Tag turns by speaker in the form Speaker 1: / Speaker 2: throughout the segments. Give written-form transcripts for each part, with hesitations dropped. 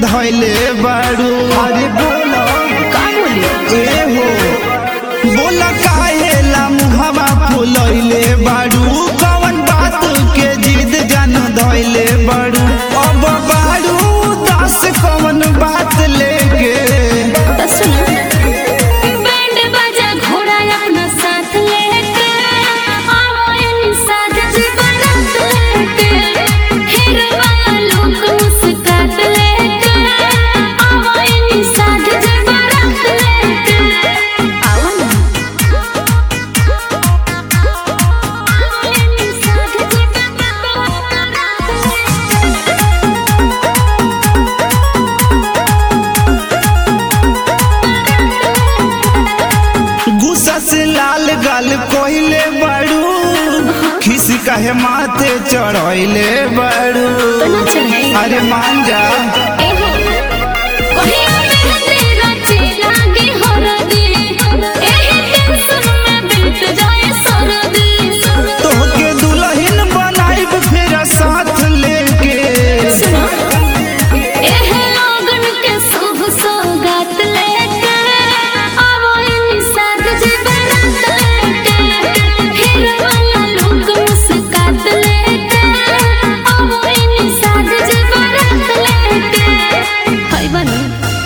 Speaker 1: धैले बारू। अरे बोलो
Speaker 2: का बोली
Speaker 1: ए हो बोला काहेला मुहवा फुलैले बारू। कौन बात के जिद जान धैले बारू। अब बारू दस कौन बात लेके
Speaker 2: तो सुन बैंड बाजा घोड़ा अपना साथ लेके आओ इन साथ बारात लेके हीरो वाला लोग मुस्कात लेके आओ इन साथ बारात लेके आओ ना आओ इन साथ
Speaker 1: गुस्सा से लाल गाल कोइले बारू। खिस काहे माथे चढ़ैले बारू।
Speaker 2: तो ना चढ़ाई
Speaker 1: अरे मान जा
Speaker 2: एहो कहिया मेहंदी रचे लागे हरदी एही टेंशन में बीत जाए सरदी
Speaker 1: तोहके दुल्हन बनाइब फिर साथ लेके।
Speaker 2: सुनो एहे लोगन के शुभ सौगात लेके आवो इन साथ जे बारात लेके हीरो वाला लोग मुस्कात लेके आवो इन साथ जे बारात लेके हाय बनी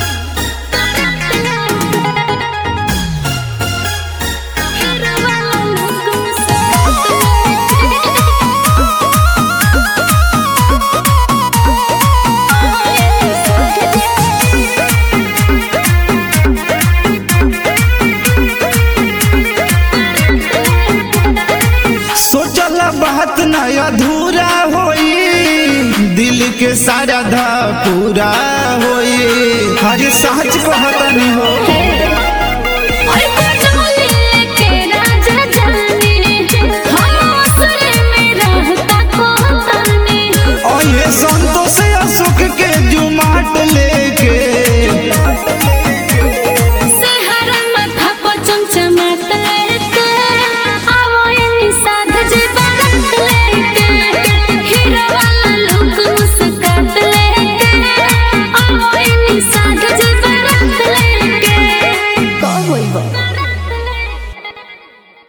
Speaker 1: सोचल बात न अधूरा होई। दिल के सारा धा पूरा होई। हर सच कहतनी हो